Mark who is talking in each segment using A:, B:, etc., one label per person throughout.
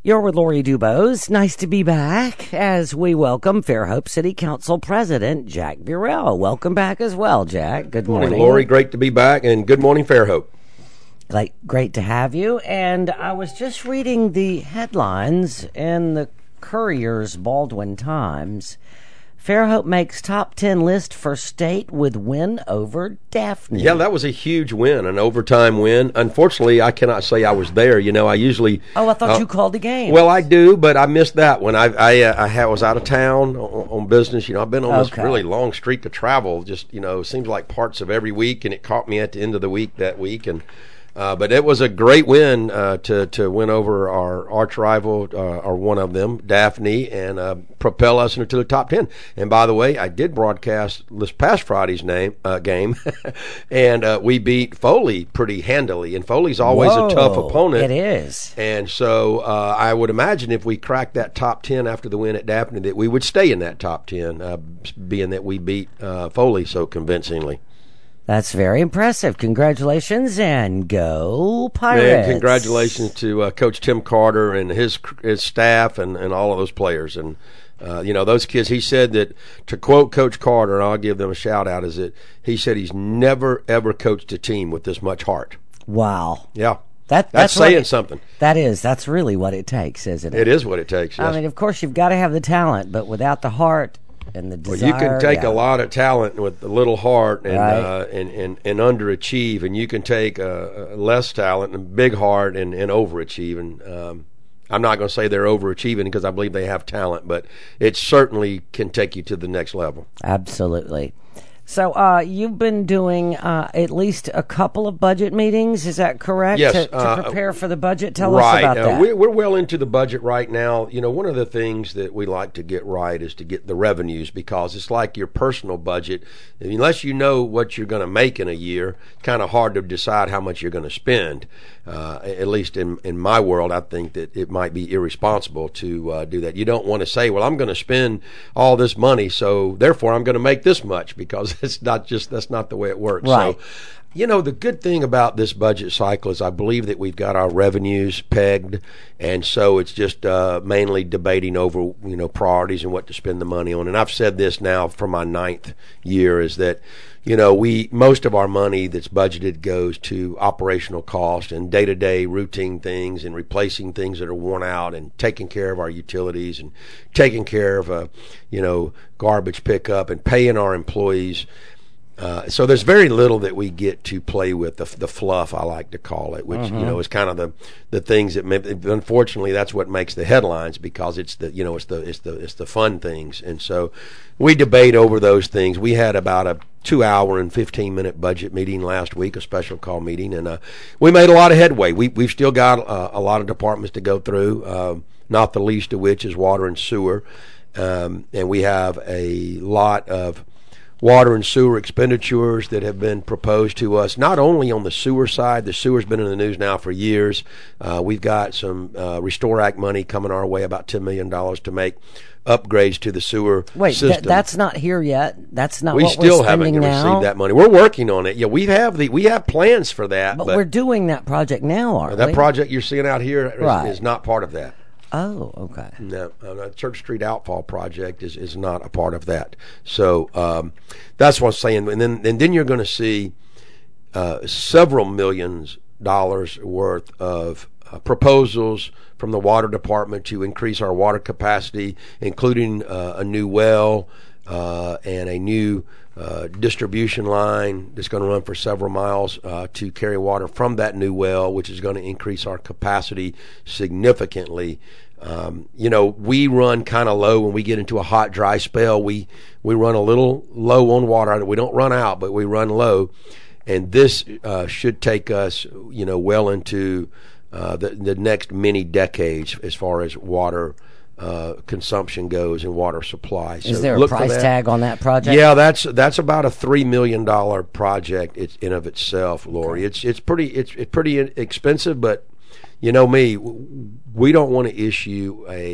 A: You're with Lori Dubose. Nice to be back as we welcome Fairhope City Council President Jack Burrell. Welcome back as well, Jack. Good morning.
B: Lori. Great to be back, and good morning, Fairhope.
A: Great to have you. And I was just reading the headlines in the Courier's Baldwin Times. Fairhope makes top 10 list for state with win over Daphne.
B: Yeah, that was a huge win, an overtime win. Unfortunately, I cannot say I was there. You know, I usually...
A: Oh, I thought you called the game.
B: Well, I do, but I missed that one. I was out of town on business. You know, I've been on this really long streak of travel. Just, you know, seems like parts of every week, and it caught me at the end of the week that week, and... but it was a great win to win over our arch rival, or one of them, Daphne, and propel us into the top 10. And by the way, I did broadcast this past Friday's game, and we beat Foley pretty handily. And Foley's always a tough opponent.
A: It is.
B: And so I would imagine if we cracked that top 10 after the win at Daphne, that we would stay in that top 10, being that we beat Foley so convincingly.
A: That's very impressive. Congratulations, and go Pirates.
B: Man, congratulations to Coach Tim Carter and his staff and all of those players. And, you know, those kids, he said that, to quote Coach Carter, and I'll give them a shout-out, is that he said he's never, ever coached a team with this much heart.
A: Wow.
B: Yeah. That's saying something.
A: That's really what it takes, isn't it?
B: It is what it takes, yes.
A: I mean, of course, you've got to have the talent, but without the heart... and the desire,
B: well, you can take a lot of talent with a little heart and
A: right.
B: and underachieve, and you can take less talent and big heart and overachieve. And I'm not going to say they're overachieving because I believe they have talent, but it certainly can take you to the next level.
A: Absolutely. So you've been doing at least a couple of budget meetings, is that correct?
B: Yes.
A: To prepare for the budget? Tell
B: us
A: about that.
B: We're well into the budget right now. You know, one of the things that we like to get right is to get the revenues, because it's like your personal budget. Unless you know what you're going to make in a year, it's kind of hard to decide how much you're going to spend. At least in my world, I think that it might be irresponsible to do that. You don't want to say, well, I'm going to spend all this money, so therefore I'm going to make this much, because that's not the way it works.
A: Right.
B: So, you know, the good thing about this budget cycle is I believe that we've got our revenues pegged, and so it's just mainly debating over, you know, priorities and what to spend the money on. And I've said this now for my 9th year, is that, you know, most of our money that's budgeted goes to operational cost and day-to-day routine things and replacing things that are worn out and taking care of our utilities and taking care of, you know, garbage pickup and paying our employees. So there's very little that we get to play with, the fluff, I like to call it, which, you know, is kind of the things that unfortunately that's what makes the headlines, because it's the fun things. And so we debate over those things. We had about a 2-hour and 15-minute budget meeting last week, a special call meeting, and we made a lot of headway. We've still got a lot of departments to go through, not the least of which is water and sewer, and we have a lot of water and sewer expenditures that have been proposed to us, not only on the sewer side. The sewer's been in the news now for years. We've got some Restore Act money coming our way, about $10 million, to make upgrades to the sewer system.
A: That's not here yet. That's not
B: we
A: what
B: still
A: we're spending
B: haven't
A: now.
B: received that money. We're working on it. Yeah, we have plans for that.
A: But we're doing that project now, aren't we?
B: That project you're seeing out here
A: right.
B: is not part of that.
A: Oh, okay.
B: No, the Church Street Outfall project is not a part of that. So that's what I'm saying. And then you're going to see several millions dollars worth of proposals from the water department to increase our water capacity, including a new well and a new distribution line that's going to run for several miles to carry water from that new well, which is going to increase our capacity significantly. You know, we run kind of low when we get into a hot, dry spell. We run a little low on water. We don't run out, but we run low. And this should take us, you know, well into the next many decades as far as water consumption goes and water supply. So
A: is there a price tag on that project?
B: Yeah, that's about a $3 million project in of itself, Lori. Okay. It's pretty expensive, but you know me, we don't want to issue a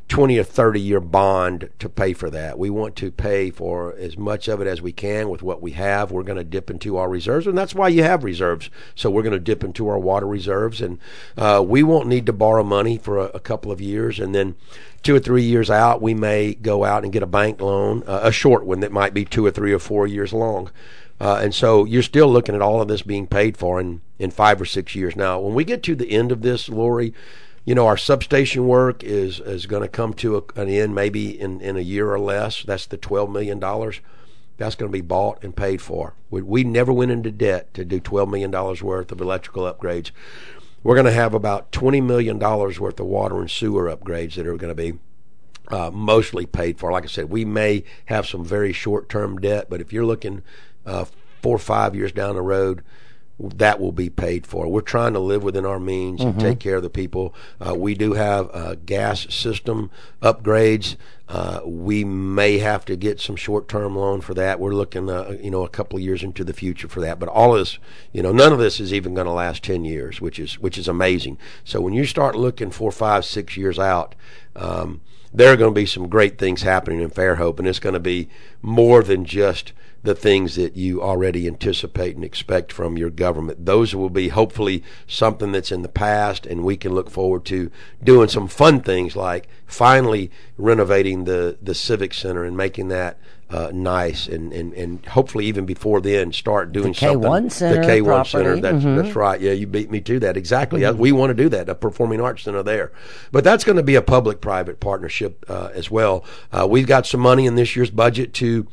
B: 20 or 30-year bond to pay for that. We want to pay for as much of it as we can with what we have. We're going to dip into our reserves, and that's why you have reserves. So we're going to dip into our water reserves, and we won't need to borrow money for a couple of years, and then 2 or 3 years out, we may go out and get a bank loan, a short one that might be 2 or 3 or 4 years long. And so you're still looking at all of this being paid for in 5 or 6 years. Now, when we get to the end of this, Lori, our substation work is going to come to an end maybe in a year or less. That's the $12 million. That's going to be bought and paid for. We never went into debt to do $12 million worth of electrical upgrades. We're going to have about $20 million worth of water and sewer upgrades that are going to be mostly paid for. Like I said, we may have some very short-term debt, but if you're looking 4 or 5 years down the road, that will be paid for. We're trying to live within our means and take care of the people. We do have gas system upgrades. We may have to get some short-term loan for that. We're looking, a couple of years into the future for that. But all of this, none of this is even going to last 10 years, which is amazing. So when you start looking 4, 5, 6 years out, there are going to be some great things happening in Fairhope, and it's going to be more than just the things that you already anticipate and expect from your government. Those will be hopefully something that's in the past, and we can look forward to doing some fun things like finally renovating the Civic Center and making that nice, and hopefully even before then start doing
A: something. K1 Center,
B: the K1
A: property.
B: Center, that's right. Yeah, you beat me to that. Exactly. We want to do that, a performing arts center there. But that's going to be a public-private partnership as well. We've got some money in this year's budget to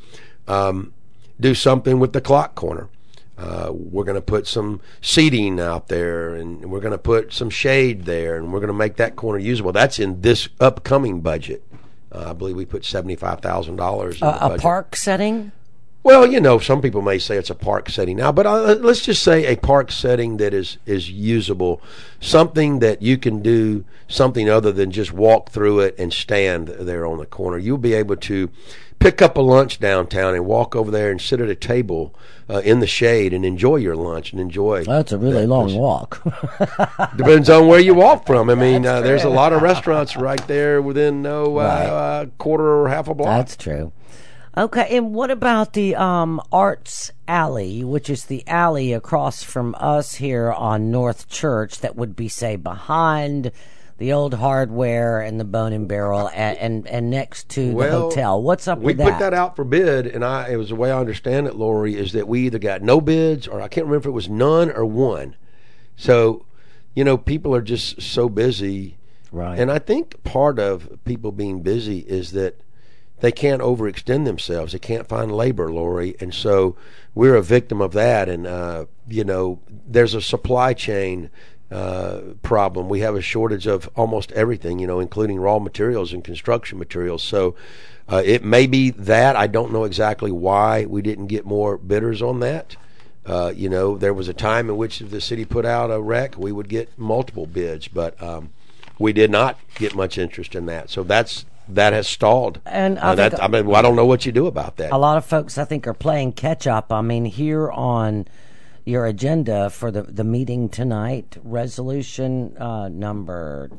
B: do something with the clock corner. We're going to put some seating out there, and we're going to put some shade there, and we're going to make that corner usable. That's in this upcoming budget. I believe we put $75,000 in the budget.
A: A park setting?
B: Well, some people may say it's a park setting now, but let's just say a park setting that is usable, something that you can do something other than just walk through it and stand there on the corner. You'll be able to pick up a lunch downtown and walk over there and sit at a table in the shade and enjoy your lunch and enjoy.
A: That's a really long walk.
B: Depends on where you walk from. I mean, there's a lot of restaurants right there within quarter or half a block.
A: That's true. Okay, and what about the Arts Alley, which is the alley across from us here on North Church that would be, say, behind the old Hardware and the Bone and Barrel and next to the hotel? What's up with that?
B: We put that out for bid, and it was the way I understand it, Lori, is that we either got no bids or I can't remember if it was none or one. So, people are just so busy.
A: Right.
B: And I think part of people being busy is that they can't overextend themselves. They can't find labor, Lori. And so we're a victim of that. And, there's a supply chain problem. We have a shortage of almost everything, including raw materials and construction materials. So it may be that. I don't know exactly why we didn't get more bidders on that. There was a time in which if the city put out a rec, we would get multiple bids, but we did not get much interest in that. So that has stalled.
A: And I
B: don't know what you do about that.
A: A lot of folks, I think, are playing catch up. I mean, here on your agenda for the meeting tonight, resolution number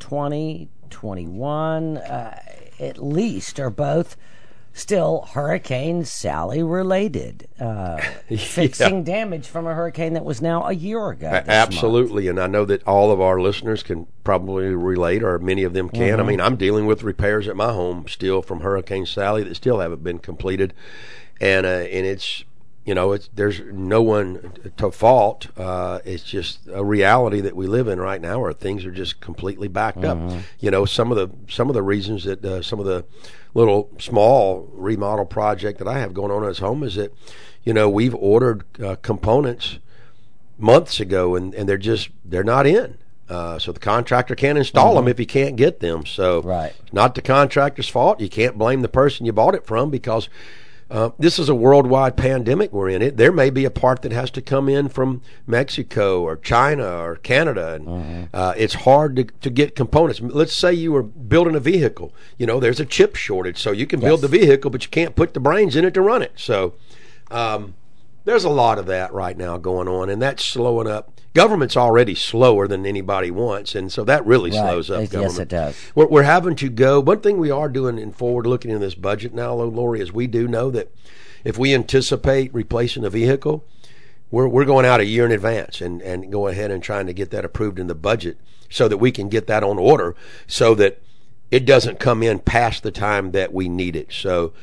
A: 2021, at least, are both still Hurricane Sally related, fixing damage from a hurricane that was now a year ago.
B: Absolutely, and I know that all of our listeners can probably relate, or many of them can. I mean, I'm dealing with repairs at my home still from Hurricane Sally that still haven't been completed, and it's there's no one to fault. It's just a reality that we live in right now, where things are just completely backed up. Some of the reasons that some of the little small remodel project that I have going on at home is that we've ordered components months ago, and they're not in. So the contractor can't install them if he can't get them. So it's not the contractor's fault. You can't blame the person you bought it from, because this is a worldwide pandemic we're in. There may be a part that has to come in from Mexico or China or Canada, and it's hard to get components. Let's say you were building a vehicle. There's a chip shortage, so you can build the vehicle, but you can't put the brains in it to run it. So There's a lot of that right now going on, and that's slowing up. Government's already slower than anybody wants, and so that really slows up government.
A: Yes, it does.
B: We're having to go. One thing we are doing in forward looking in this budget now, Lori, is we do know that if we anticipate replacing a vehicle, we're going out a year in advance and go ahead and trying to get that approved in the budget so that we can get that on order so that it doesn't come in past the time that we need it. So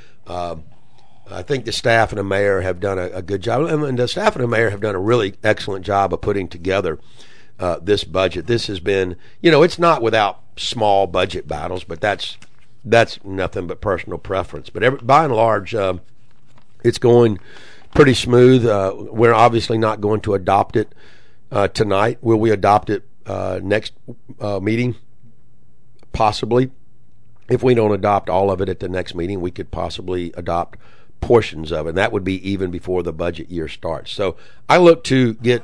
B: I think the staff and the mayor have done a good job, and the staff and the mayor have done a really excellent job of putting together this budget. This has been, it's not without small budget battles, but that's nothing but personal preference. But by and large, it's going pretty smooth. We're obviously not going to adopt it tonight. Will we adopt it next meeting? Possibly. If we don't adopt all of it at the next meeting, we could possibly adopt portions of it, and that would be even before the budget year starts. So I look to get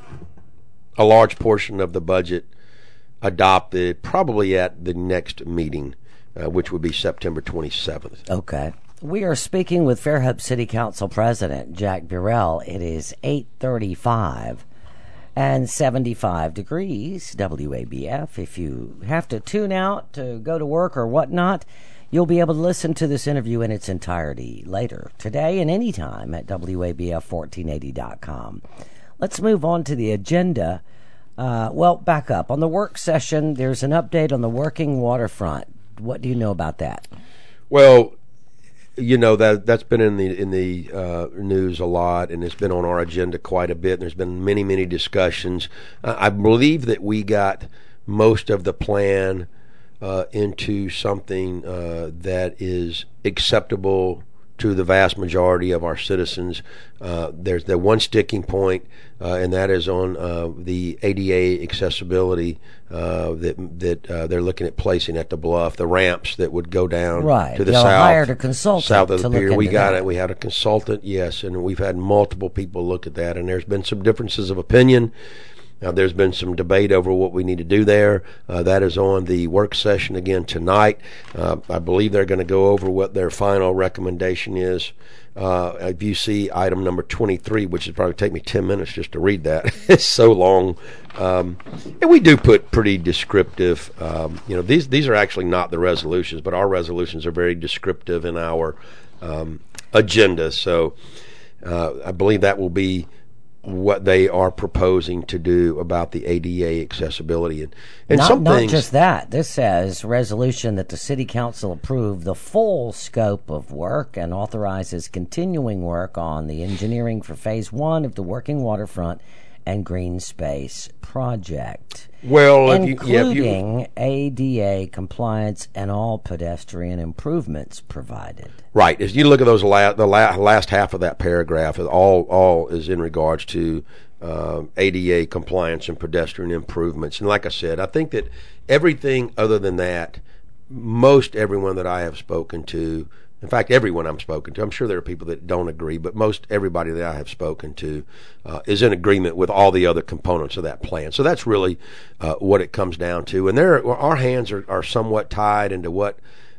B: a large portion of the budget adopted probably at the next meeting, which would be September 27th.
A: Okay. We are speaking with Fairhope City Council President Jack Burrell. It is 8:35 and 75 degrees WABF. If you have to tune out to go to work or whatnot, you'll be able to listen to this interview in its entirety later today and anytime at WABF1480.com. Let's move on to the agenda. Back up. On the work session, there's an update on the working waterfront. What do you know about that?
B: Well, that's been in the news a lot, and it's been on our agenda quite a bit. And there's been many discussions. I believe that we got most of the plan into something that is acceptable to the vast majority of our citizens. There's the one sticking point, and that is on the ADA accessibility that they're looking at placing at the bluff, the ramps that would go down to the south.
A: Hired a consultant
B: south of the
A: to
B: pier.
A: Look
B: We
A: into
B: got
A: that.
B: it. We had a consultant, yes, and we've had multiple people look at that, and there's been some differences of opinion. There's been some debate over what we need to do there. That is on the work session again tonight. I believe they're going to go over what their final recommendation is. If you see item number 23, which would probably take me 10 minutes just to read that. It's so long. And we do put pretty descriptive, these are actually not the resolutions, but our resolutions are very descriptive in our agenda. So I believe that will be what they are proposing to do about the ADA accessibility. And
A: not just that. This says resolution that the City Council approve the full scope of work and authorizes continuing work on the engineering for Phase 1 of the Working Waterfront and Green Space project.
B: Well,
A: including ADA compliance and all pedestrian improvements provided.
B: Right. As you look at those the last half of that paragraph, all is in regards to ADA compliance and pedestrian improvements. And like I said, I think that everything other than that, most everyone that I have spoken to, in fact, everyone I'm spoken to, I'm sure there are people that don't agree, but most everybody that I have spoken to is in agreement with all the other components of that plan. So that's really what it comes down to. And our hands are somewhat tied into what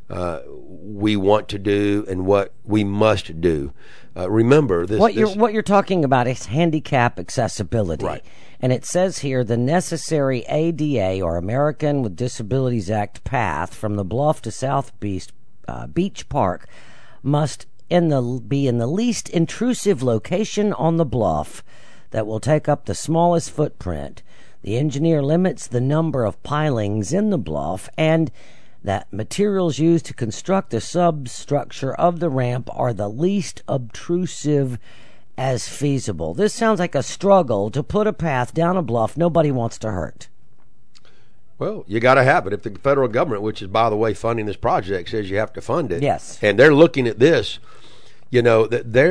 B: we want to do and what we must do. Remember, what
A: you're talking about is handicap accessibility.
B: Right.
A: And it says here the necessary ADA, or American with Disabilities Act, path from the Bluff to South Beach Park must be in the least intrusive location on the bluff that will take up the smallest footprint. The engineer limits the number of pilings in the bluff, and that materials used to construct the substructure of the ramp are the least obtrusive as feasible. This sounds like a struggle to put a path down a bluff nobody wants to hurt.
B: Well, you got to have it. If the federal government, which is, by the way, funding this project, says you have to fund it,
A: yes,
B: and they're looking at this, when you're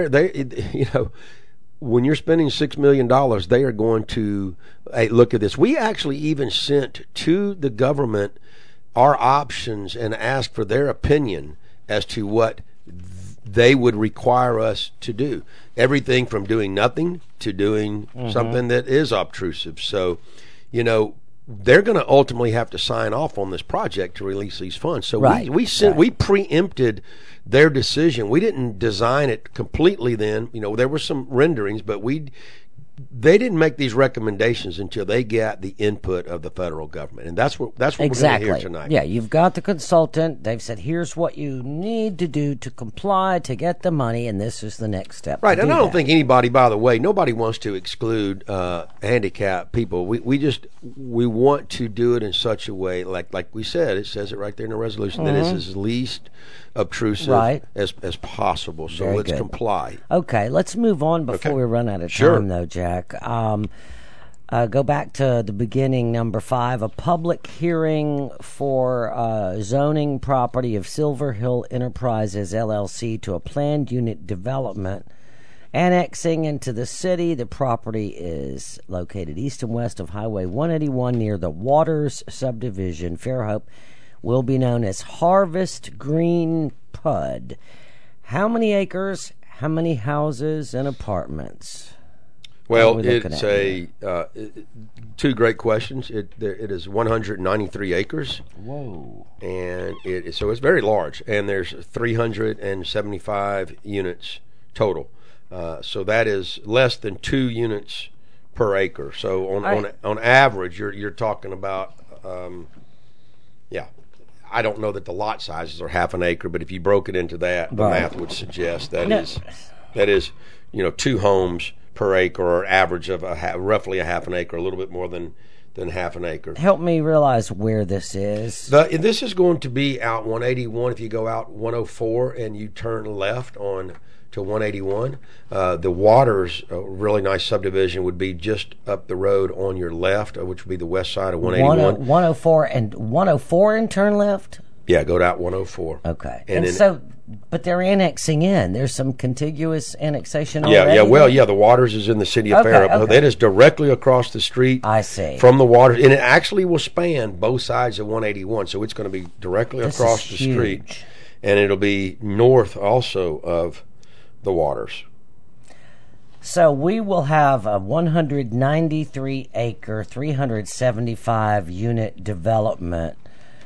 B: spending $6 million, they are going to look at this. We actually even sent to the government our options and asked for their opinion as to what they would require us to do. Everything from doing nothing to doing something that is obtrusive. So, they're going to ultimately have to sign off on this project to release these funds. So
A: Right.
B: we preempted their decision. We didn't design it completely then. There were some renderings, but they didn't make these recommendations until they got the input of the federal government, and that's what
A: Exactly.
B: we're going to hear tonight.
A: Yeah, you've got the consultant. They've said, here's what you need to do to comply to get the money, and this is the next step.
B: Right, and I don't
A: that.
B: think anybody, by the way, nobody wants to exclude handicapped people. We want to do it in such a way, like we said, it says it right there in the resolution, that it's as least obtrusive
A: Right.
B: as possible. So
A: Very
B: let's
A: good.
B: comply.
A: Okay, let's move on before
B: Okay.
A: we run out of
B: Sure.
A: time, though, Jack. Go back to the beginning, number 5, a public hearing for zoning property of Silver Hill Enterprises, LLC, to a planned unit development annexing into the city. The property is located east and west of Highway 181 near the Waters subdivision. Fairhope will be known as Harvest Green PUD. How many acres, how many houses and apartments?
B: Well,
A: What are we looking
B: it's
A: at
B: two great questions. It is 193 acres.
A: Whoa.
B: And so it's very large, and there's 375 units total. So that is less than 2 units per acre. So on average, you're talking about I don't know that the lot sizes are half an acre, but if you broke it into that, the
A: Right.
B: math would suggest that is 2 homes per acre, or average of roughly a half an acre, a little bit more than half an acre.
A: Help me realize where this is.
B: This is going to be out 181. If you go out 104 and you turn left on to 181, the Waters, a really nice subdivision, would be just up the road on your left, which would be the west side of 181.
A: 104 and 104 and turn left?
B: Yeah, go to out 104.
A: Okay.
B: And then-
A: so, but they're annexing in. There's some contiguous annexation already?
B: Yeah. Well, the Waters is in the city of
A: Okay,
B: Fairhope.
A: okay.
B: That is directly across the street.
A: I see.
B: From the Waters, and it actually will span both sides of 181. So it's going to be directly
A: This
B: across
A: is
B: the street,
A: huge.
B: and it'll be north also of the Waters.
A: So we will have a 193 acre, 375 unit development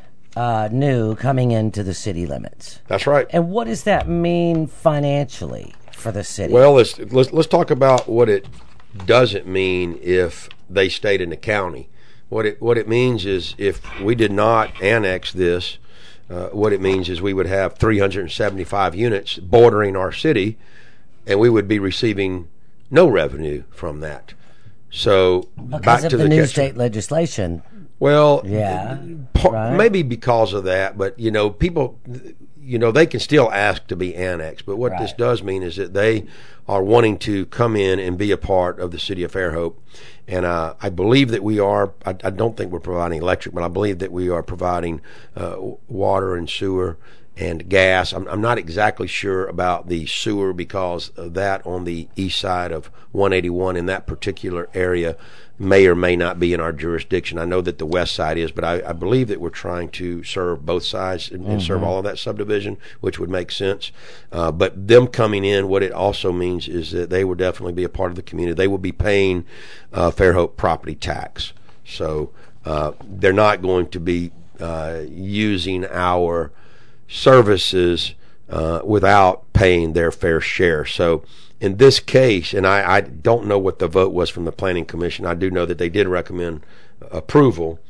A: new coming into the city limits.
B: That's right.
A: And what does that mean financially for the city?
B: Well, let's talk about what it doesn't mean if they stayed in the county. What it means is, if we did not annex this, what it means is we would have 375 units bordering our city, and we would be receiving no revenue from that. So
A: because
B: back
A: of
B: to
A: the new
B: catch-
A: state legislation.
B: Well,
A: Yeah, right.
B: maybe because of that, but people, they can still ask to be annexed. But what this
A: Right.
B: does mean is that they are wanting to come in and be a part of the city of Fairhope. And I believe that we are. I don't think we're providing electric, but I believe that we are providing water and sewer and gas. I'm not exactly sure about the sewer, because of that on the east side of 181 in that particular area may or may not be in our jurisdiction. I know that the west side is, but I believe that we're trying to serve both sides and serve all of that subdivision, which would make sense. But them coming in, what it also means is that they will definitely be a part of the community. They will be paying Fairhope property tax. So they're not going to be using our services without paying their fair share. So in this case, and I don't know what the vote was from the Planning Commission. I do know that they did recommend approval.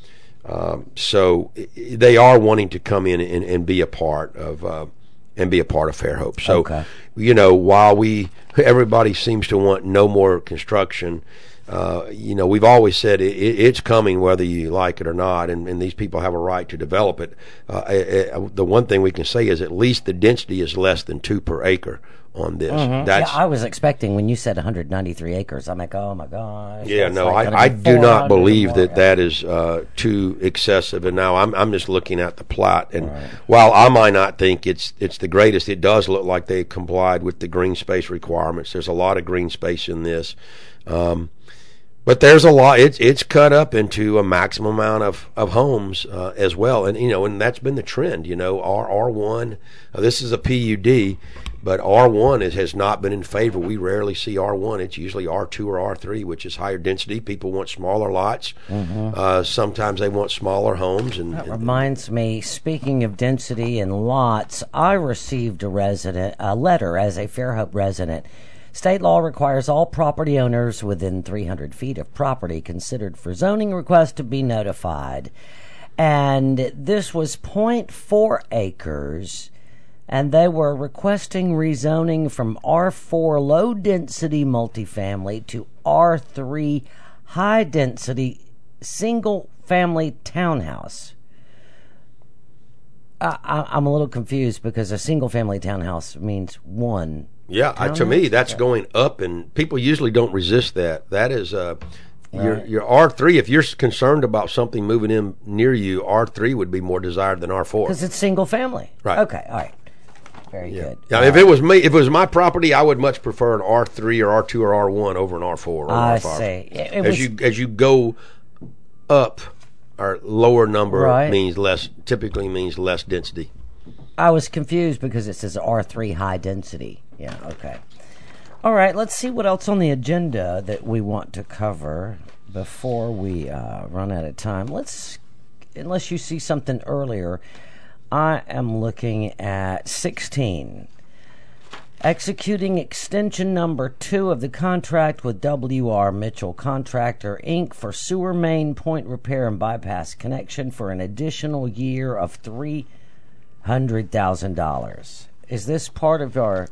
B: So they are wanting to come in and be a part of Fairhope. So
A: Okay.
B: while everybody seems to want no more construction, we've always said it's coming whether you like it or not, and these people have a right to develop it. The one thing we can say is at least the density is less than 2 per acre on this. That's
A: I was expecting when you said 193 acres. I'm like, oh my gosh.
B: yeah,
A: that's
B: no,
A: like gonna
B: I
A: be
B: do
A: 400
B: not believe
A: or
B: that
A: more.
B: that is too excessive. And now I'm just looking at the plot, and while I might not think it's the greatest, it does look like they complied with the green space requirements. There's a lot of green space in this. But there's a lot. It's cut up into a maximum amount of homes as well, and that's been the trend. R1. This is a PUD, but R1 has not been in favor. We rarely see R1. It's usually R2 or R3, which is higher density. People want smaller lots. Sometimes they want smaller homes.
A: That reminds me. Speaking of density and lots, I received a letter as a Fairhope resident. State law requires all property owners within 300 feet of property considered for zoning request to be notified. And this was .4 acres, and they were requesting rezoning from R4 low-density multifamily to R3 high-density single-family townhouse. I'm a little confused because a single-family townhouse means one.
B: Yeah, to me, that's going up, and people usually don't resist that. That is your R3. If you're concerned about something moving in near you, R3 would be more desired than R4
A: because it's single family.
B: Right.
A: Okay. All right. Very good.
B: Yeah. If it was me, if it was my property, I would much prefer an R3 or R2 or R1 over an R4 or an R5.
A: I see.
B: As you go up, our lower number typically means less density.
A: I was confused because it says R3 high density. Yeah, okay. All right, let's see what else on the agenda that we want to cover before we run out of time. Unless you see something earlier, I am looking at 16. Executing extension number 2 of the contract with W.R. Mitchell Contractor, Inc. for sewer main point repair and bypass connection for an additional year of $300,000. Is this part of our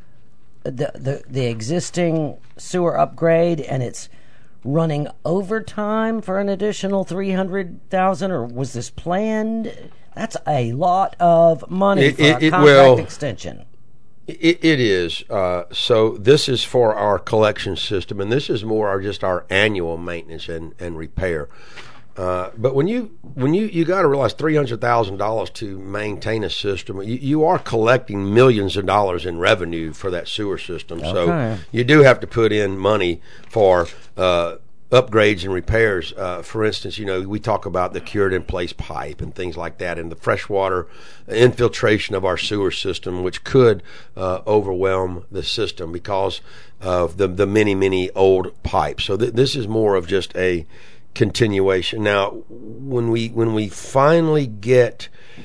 A: the existing sewer upgrade, and it's running overtime for an additional $300,000, or was this planned? That's a lot of money for a contract extension.
B: It is. So this is for our collection system, and this is more just our annual maintenance and repair. But when you got to realize $300,000 to maintain a system, you are collecting millions of dollars in revenue for that sewer system. Okay. So you do have to put in money for upgrades and repairs. For instance, we talk about the cured in place pipe and things like that, and the freshwater infiltration of our sewer system, which could overwhelm the system because of the many old pipes. So this is more of just a continuation. Now, when we finally get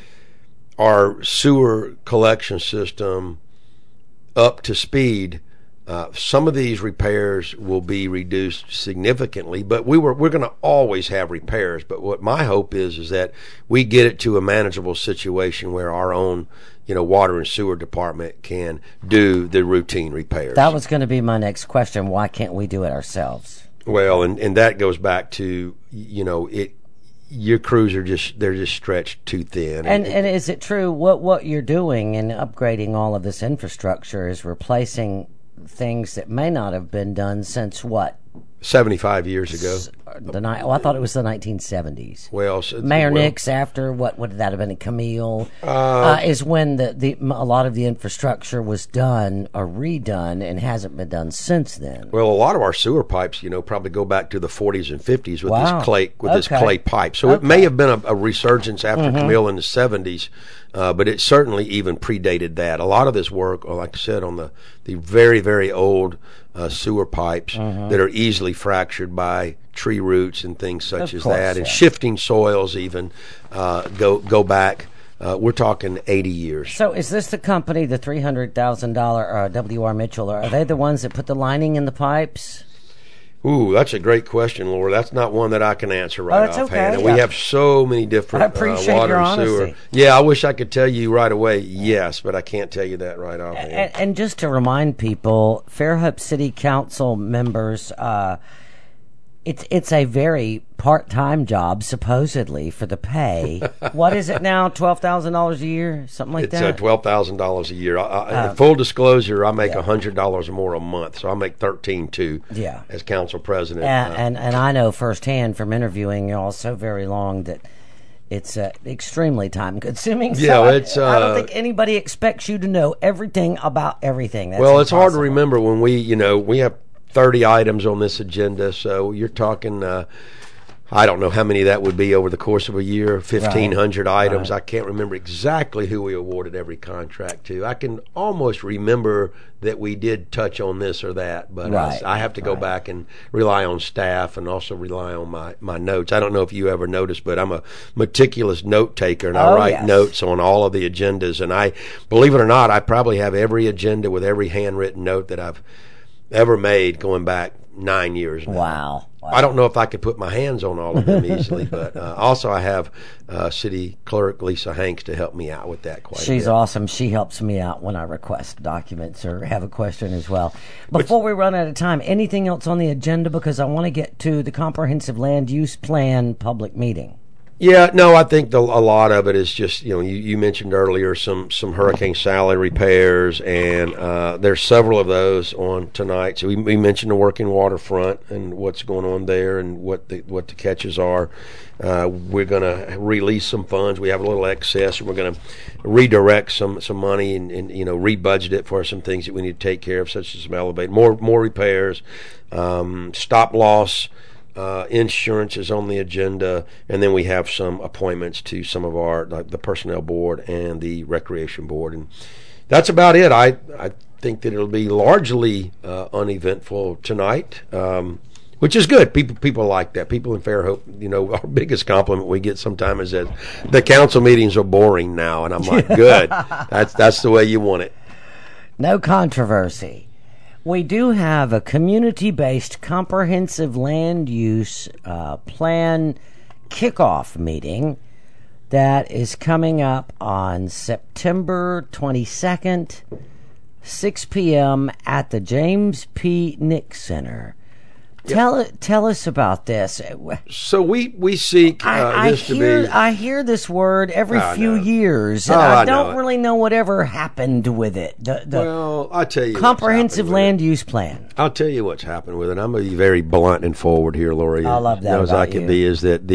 B: our sewer collection system up to speed, some of these repairs will be reduced significantly, but we're going to always have repairs. But what my hope is that we get it to a manageable situation where our own water and sewer department can do the routine repairs.
A: That was going to be my next question. Why can't we do it ourselves?
B: Well, and that goes back to, your crews are just stretched too thin.
A: And is it true what you're doing in upgrading all of this infrastructure is replacing things that may not have been done since what?
B: 75 years ago.
A: I thought it was the 1970s.
B: Well,
A: Mayor Nix, after what would that have been? Camille is when a lot of the infrastructure was done or redone, and hasn't been done since then.
B: Well, a lot of our sewer pipes, probably go back to the 40s and 50s with this clay pipe. So it may have been a resurgence after Camille in the 70s. But it certainly even predated that. A lot of this work, like I said, on the very, very old sewer pipes that are easily fractured by tree roots and things such as that, and shifting soils even go back. We're talking 80 years.
A: So is this the company, the $300,000 W.R. Mitchell, are they the ones that put the lining in the pipes?
B: Ooh, that's a great question, Laura. That's not one that I can answer offhand.
A: Okay.
B: And we have so many different water and sewer. Yeah, I wish I could tell you right away, yes, but I can't tell you that right offhand.
A: And just to remind people, Fairhope City Council members, it's a very part-time job, supposedly, for the pay. What is it now, $12,000 a year, something like that?
B: It's $12,000 a year. Full disclosure, I make $100 more a month, so I make $13,200 as council president.
A: And I know firsthand from interviewing you all so very long that it's extremely time-consuming.
B: Yeah,
A: so I don't think anybody expects you to know everything about everything. That's
B: impossible. It's hard to remember when we have 30 items on this agenda, so you're talking. I don't know how many that would be over the course of a year, 1,500 items. Right. I can't remember exactly who we awarded every contract to. I can almost remember that we did touch on this or that, but I have to go back and rely on staff and also rely on my notes. I don't know if you ever noticed, but I'm a meticulous note taker, and I write notes on all of the agendas. And I, believe it or not, I probably have every agenda with every handwritten note that I've ever made going back 9 years now.
A: Wow.
B: I don't know if I could put my hands on all of them easily, but also I have City Clerk Lisa Hanks to help me out with that quite a bit.
A: She's awesome. She helps me out when I request documents or have a question as well. Before we run out of time, anything else on the agenda? Because I want to get to the Comprehensive Land Use Plan public meeting.
B: Yeah, no, I think a lot of it is just, you mentioned earlier some Hurricane Sally repairs, and there's several of those on tonight. So we mentioned the working waterfront and what's going on there and what the catches are. We're going to release some funds. We have a little excess, and we're going to redirect some money and rebudget it for some things that we need to take care of, such as some more repairs, stop loss. Insurance is on the agenda, and then we have some appointments to some of the personnel board and the recreation board, and that's about it. I think that it'll be largely uneventful tonight, which is good. People like that. People in Fairhope, our biggest compliment we get sometimes is that the council meetings are boring now, and I'm like, good. That's the way you want it.
A: No controversy. We do have a community-based comprehensive land use plan kickoff meeting that is coming up on September 22nd, 6 p.m. at the James P. Nick Center. Tell us about this.
B: So we seek this to be.
A: I hear this word every few years, and I don't really know whatever happened with it.
B: Well, I'll tell you.
A: Comprehensive land use plan.
B: I'll tell you what's happened with it. I'm going to be very blunt and forward here, Lori.
A: I love that.
B: As I can be, is that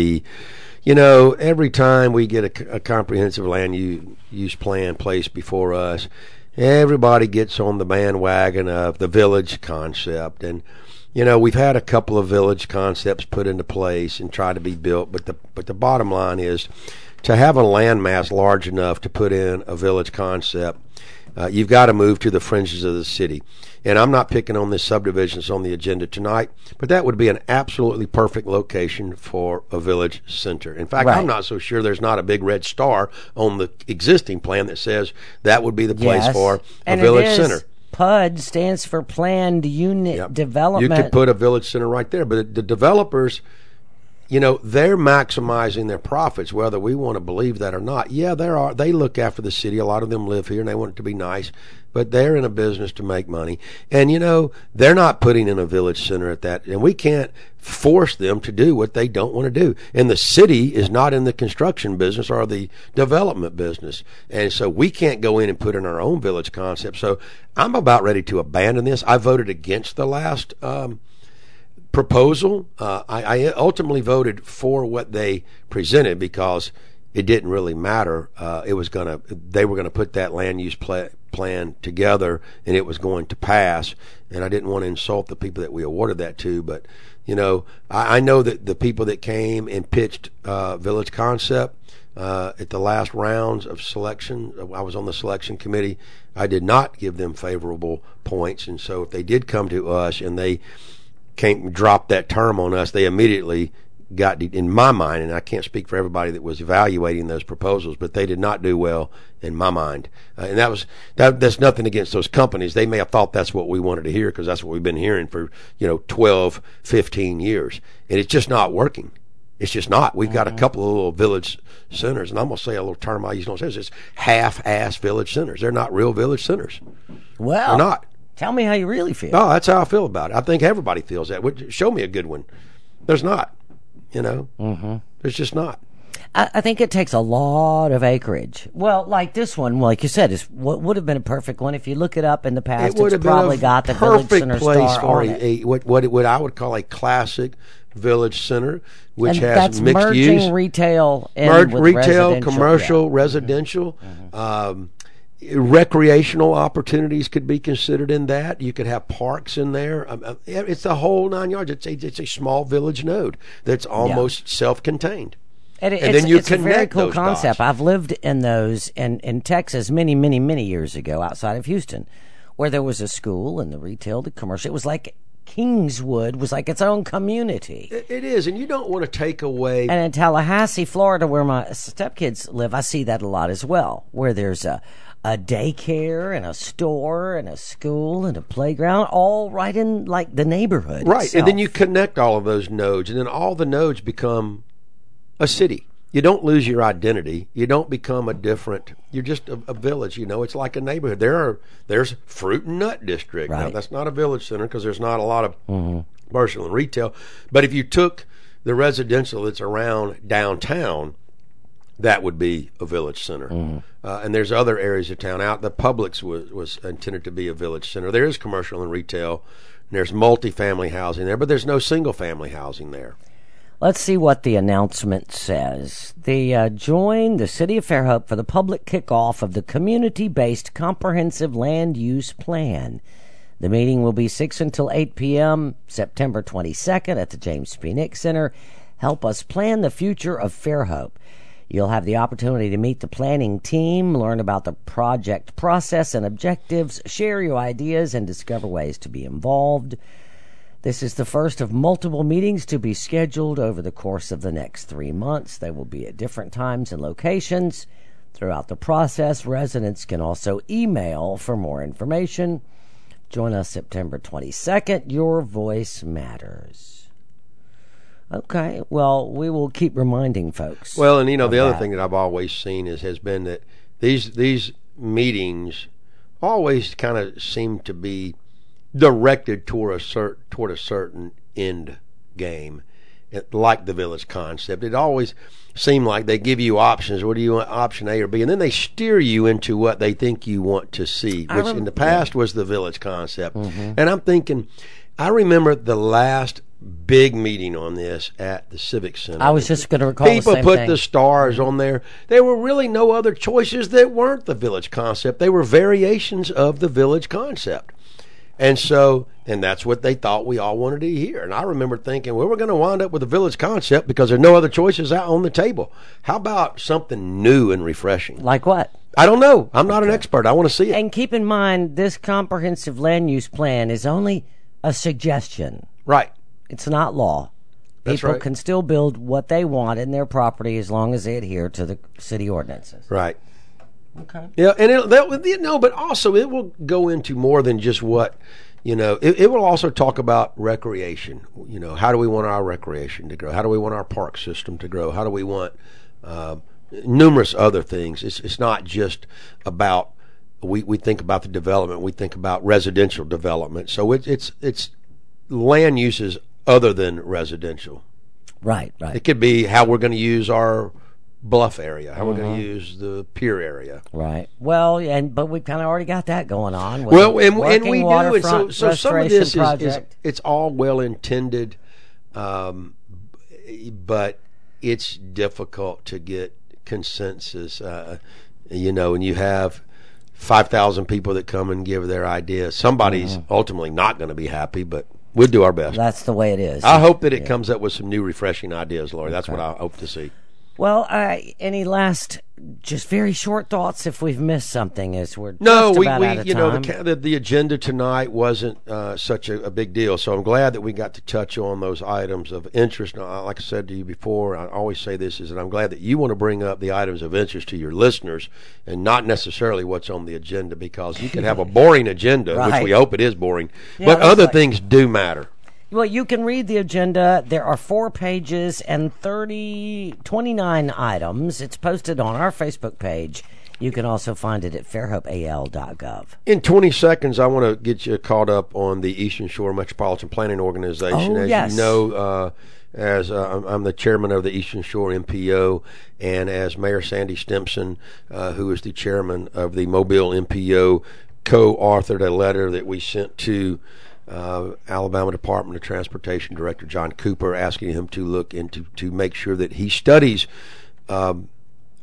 B: every time we get a comprehensive land use plan placed before us, everybody gets on the bandwagon of the village concept. And we've had a couple of village concepts put into place and try to be built, but the bottom line is to have a landmass large enough to put in a village concept, you've got to move to the fringes of the city. And I'm not picking on this subdivision that's on the agenda tonight, but that would be an absolutely perfect location for a village center. In fact, I'm not so sure there's not a big red star on the existing plan that says that would be the place for a village center.
A: PUD stands for Planned Unit Development.
B: You could put a village center right there, but the developers, they're maximizing their profits, whether we want to believe that or not. Yeah, they look after the city. A lot of them live here, and they want it to be nice, but they're in a business to make money. And, they're not putting in a village center at that, and we can't force them to do what they don't want to do. And the city is not in the construction business or the development business. And so we can't go in and put in our own village concept. So I'm about ready to abandon this. I voted against the last proposal. I ultimately voted for what they presented because it didn't really matter. They were going to put that land use plan together, and it was going to pass. And I didn't want to insult the people that we awarded that to, but I know that the people that came and pitched village concept at the last rounds of selection, I was on the selection committee. I did not give them favorable points, and so if they did come to us and they drop that term on us, they immediately got, in my mind, and I can't speak for everybody that was evaluating those proposals, but they did not do well in my mind. And that's nothing against those companies. They may have thought that's what we wanted to hear because that's what we've been hearing for 12, 15 years, and it's just not working. It's just not. We've got a couple of little village centers, and I'm going to say a little term I use. It's half-ass village centers. They're not real village centers.
A: Well,
B: they're not.
A: Tell me how you really feel.
B: Oh, that's how I feel about it. I think everybody feels that. Show me a good one. There's not. There's just not.
A: I think it takes a lot of acreage. Well, like this one, like you said, is what would have been a perfect one if you look it up in the past. It's probably got the Village Center star on it.
B: What I would call a classic village center, which has
A: that's
B: mixed use,
A: retail,
B: retail, commercial, residential. recreational opportunities could be considered in that. You could have parks in there. It's the whole 9 yards. It's a small village node that's almost self-contained.
A: And
B: then you
A: it's a very
B: connect
A: cool
B: those
A: concept.
B: dots.
A: I've lived in those in Texas many years ago outside of Houston, where there was a school and the retail, the commercial. It was like Kingswood was like its own community.
B: It is, and you don't want to take away.
A: And in Tallahassee, Florida, where my stepkids live, I see that a lot as well, where there's a daycare and a store and a school and a playground, all right in like the neighborhood.
B: Right,
A: itself.
B: and then you connect all of those nodes, and then all the nodes become a city. You don't lose your identity. You don't become a different. You're just a village. It's like a neighborhood. There's Fruit and Nut District.
A: Right.
B: Now that's not a village center because there's not a lot of commercial and retail. But if you took the residential that's around downtown, that would be a village center. And there's other areas of town out. The Publix was intended to be a village center. There is commercial and retail. And there's multifamily housing there, but there's no single family housing there.
A: Let's see what the announcement says. Join the City of Fairhope for the public kickoff of the community-based comprehensive land use plan. The meeting will be 6 until 8 p.m., September 22nd at the James P. Nick Center. Help us plan the future of Fairhope. You'll have the opportunity to meet the planning team, learn about the project process and objectives, share your ideas, and discover ways to be involved. This is the first of multiple meetings to be scheduled over the course of the next 3 months. They will be at different times and locations. Throughout the process, residents can also email for more information. Join us September 22nd. Your voice matters. Okay, well, we will keep reminding folks.
B: Well, and the other thing that I've always seen has been that these meetings always kind of seem to be directed toward a certain end game, like the village concept. It always seemed like they give you options. What do you want, option A or B? And then they steer you into what they think you want to see, which in the past was the village concept. And I'm thinking, I remember the last big meeting on this at the Civic Center.
A: I was just going to recall
B: People
A: the same
B: put
A: thing.
B: the stars on there. There were really no other choices that weren't the village concept. They were variations of the village concept. And that's what they thought we all wanted to hear. And I remember thinking, well, we're going to wind up with a village concept because there are no other choices out on the table. How about something new and refreshing?
A: Like what?
B: I don't know. I'm not an expert. I want to see it.
A: And keep in mind, this comprehensive land use plan is only a suggestion.
B: Right.
A: It's not law.
B: That's
A: People
B: right.
A: can still build what they want in their property as long as they adhere to the city ordinances.
B: Right.
A: Okay.
B: Yeah, and but also it will go into more than just what, it will also talk about recreation. How do we want our recreation to grow? How do we want our park system to grow? How do we want numerous other things? It's not just about we think about the development. We think about residential development. So it's land uses other than residential.
A: Right.
B: It could be how we're going to use our Bluff area, how we're going to use the Pier area.
A: Right. Well, but we've kind of already got that going on. With
B: Well,
A: the
B: and we do, and
A: waterfront
B: so some of
A: restoration
B: this is
A: project.
B: it's all well intended, but it's difficult to get consensus. And you have 5,000 people that come and give their ideas. Somebody's ultimately not going to be happy, but we'll do our best.
A: That's the way it is.
B: I hope that it comes up with some new, refreshing ideas, Lori. That's what I hope to see.
A: Well, any last, just very short thoughts if we've missed something as we're
B: No,
A: just about out of time.
B: the agenda tonight wasn't such a big deal, so I'm glad that we got to touch on those items of interest. Now, like I said to you before, I always say this, is that I'm glad that you want to bring up the items of interest to your listeners and not necessarily what's on the agenda, because you can have a boring agenda,
A: Right.
B: which we hope it is boring,
A: Yeah,
B: but
A: that's
B: other
A: right.
B: things do matter.
A: Well, you can read the agenda. There are 4 pages and 29 items. It's posted on our Facebook page. You can also find it at fairhopeal.gov.
B: In 20 seconds, I want to get you caught up on the Eastern Shore Metropolitan Planning Organization.
A: Oh,
B: As
A: yes.
B: you know, I'm the chairman of the Eastern Shore MPO, and as Mayor Sandy Stimpson, who is the chairman of the Mobile MPO, co-authored a letter that we sent to Alabama Department of Transportation Director John Cooper, asking him to look into to make sure that he studies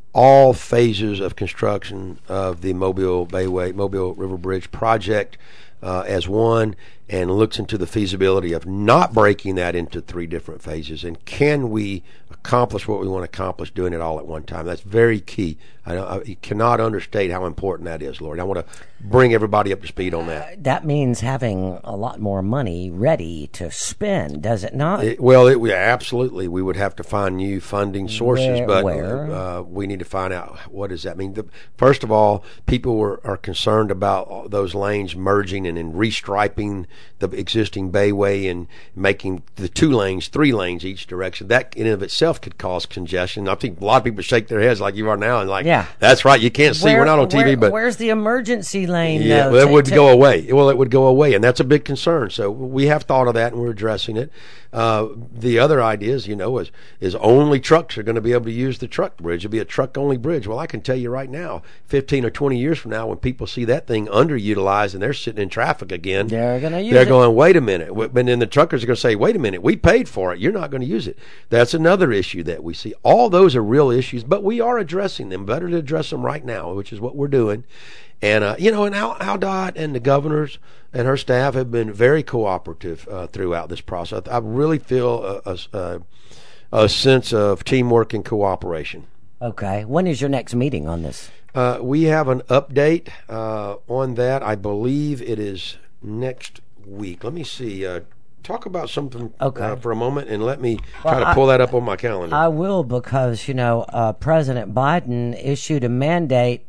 B: all phases of construction of the Mobile River Bridge project as one, and looks into the feasibility of not breaking that into 3 different phases. And can we accomplish what we want to accomplish doing it all at one time? That's very key. I cannot understate how important that is, Lord. I want to bring everybody up to speed on that.
A: That means having a lot more money ready to spend, does it not?
B: Absolutely. We would have to find new funding sources,
A: where?
B: We need to find out what does that mean. First of all, people are concerned about those lanes merging and then restriping the existing Bayway and making the 2 lanes 3 lanes each direction. That in and of itself could cause congestion. I think a lot of people shake their heads like you are now and like, yeah, that's right, you can't see. We're not on TV, but
A: where's the emergency lane?
B: Yeah, well, it would go away. Well, it would go away, and that's a big concern. So we have thought of that, and we're addressing it. The other idea is only trucks are going to be able to use the truck bridge. It'll be a truck-only bridge. Well, I can tell you right now, 15 or 20 years from now, when people see that thing underutilized and they're sitting in traffic again,
A: they're
B: going, wait a minute. But then the truckers are going to say, wait a minute, we paid for it. You're not going to use it. That's another issue that we see. All those are real issues, but we are addressing them. Better to address them right now, which is what we're doing. And, and AlDOT and the governors and her staff have been very cooperative throughout this process. I really feel a sense of teamwork and cooperation.
A: Okay. When is your next meeting on this?
B: We have an update on that. I believe it is next week. Let me see. Talk about something for a moment, and let me try to pull that up on my calendar.
A: I will, because, President Biden issued a mandate,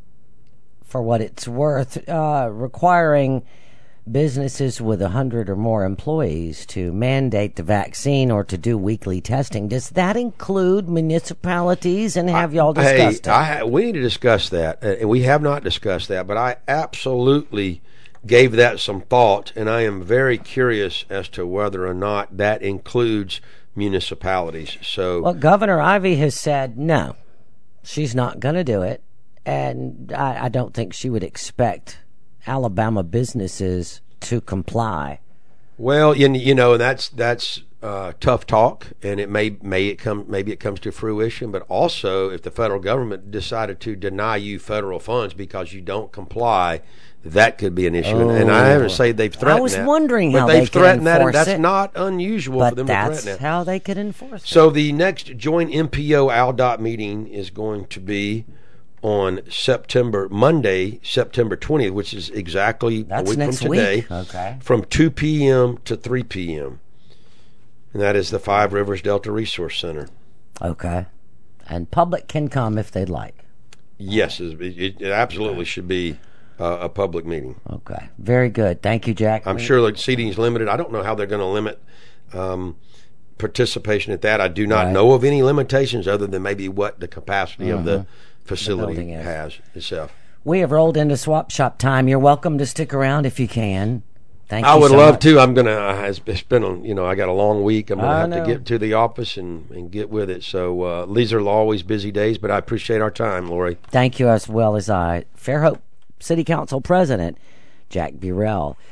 A: for what it's worth, requiring businesses with 100 or more employees to mandate the vaccine or to do weekly testing. Does that include municipalities, and have y'all discussed it?
B: We need to discuss that, and we have not discussed that, but I absolutely gave that some thought, and I am very curious as to whether or not that includes municipalities. So,
A: well, Governor Ivey has said no, she's not going to do it. And I don't think she would expect Alabama businesses to comply.
B: Well, that's tough talk, and maybe it comes to fruition. But also, if the federal government decided to deny you federal funds because you don't comply, that could be an issue. And I haven't said they've threatened that.
A: I was wondering
B: how
A: they could enforce
B: that, and that's
A: it.
B: not unusual for them to threaten that.
A: But that's how they could enforce it.
B: So the next joint MPO AlDOT meeting is going to be on Monday, September 20th, which is exactly a week from today, from 2 p.m. to 3 p.m. And that is the Five Rivers Delta Resource Center.
A: Okay. And public can come if they'd like.
B: Yes, it absolutely should be a public meeting.
A: Okay. Very good. Thank you, Jack.
B: I'm sure the seating is limited. I don't know how they're going to limit participation at that. I do not know of any limitations other than maybe what the capacity of the facility has itself.
A: We have rolled into Swap Shop time. You're welcome to stick around if you can. Thank you.
B: I would
A: so
B: love
A: much.
B: to. I'm gonna. It's been I got a long week. I'm gonna have to get to the office and get with it. So these are always busy days, but I appreciate our time, Lori.
A: Thank you, as well as I. Fairhope City Council President Jack Burrell.